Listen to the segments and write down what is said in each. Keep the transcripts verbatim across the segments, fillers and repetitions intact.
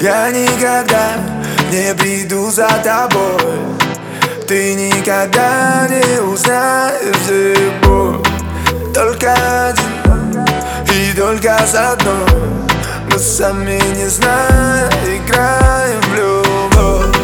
Я никогда не приду за тобой, ты никогда не узнаешь, где боль. Только один и только за одной, мы сами не зная играем в любовь.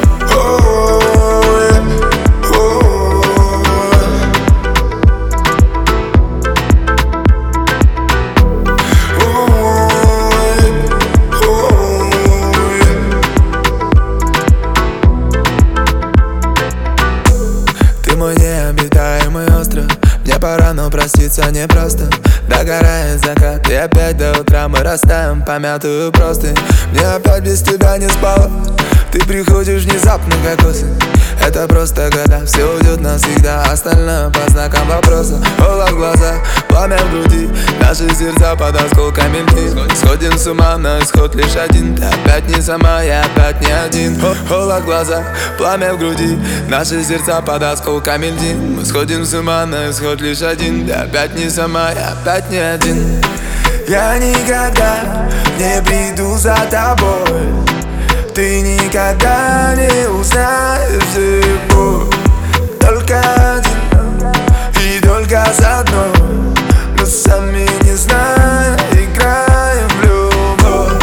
Ты мой необитаемый остров, мне пора, но проститься непросто. Догорает закат, и опять до утра мы растаем помятую простынь. Мне опять без тебя не спалось, ты приходишь внезапно, как осень. Это просто года, все уйдет навсегда, остальное по знакам вопроса. Холод в глазах, пламя в груди, наши сердца под осколками льдин. Сходим с ума, но исход лишь один, ты опять не сама, я опять не один. Холод в глазах, пламя в груди, наши сердца под осколками льдин. Мы сходим с ума, но исход лишь один, ты опять не сама, я опять не один. Я никогда не приду за тобой, ты никогда не узнаешь, где боль. Только один и только за одной, мы сами не зная играем в любовь.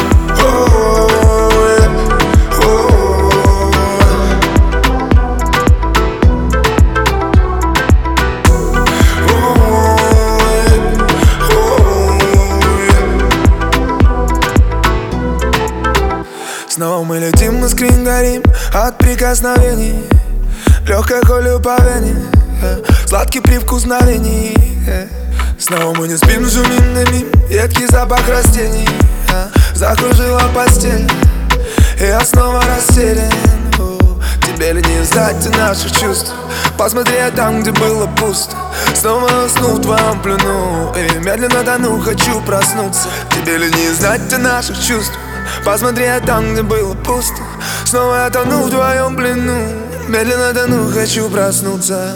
Снова мы летим, мы скрин горим от прикосновений. Легкая колю по вене, сладкий привкус мгновений. Снова мы не спим, шумим, дымим, едкий запах растений. Закружила постель, и я снова растерян. Тебе ли не знать наших чувств? Посмотри там, где было пусто. Снова усну в твоем плену и медленно тону, хочу проснуться. Тебе ли не знать наших чувств? Посмотри там, где было пусто. Снова я тону в твоем плену, медленно тону, хочу проснуться.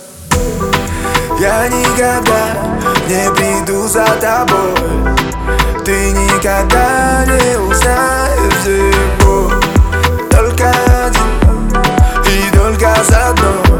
Я никогда не приду за тобой, ты никогда не узнаешь, где боль. Только один и только за одной,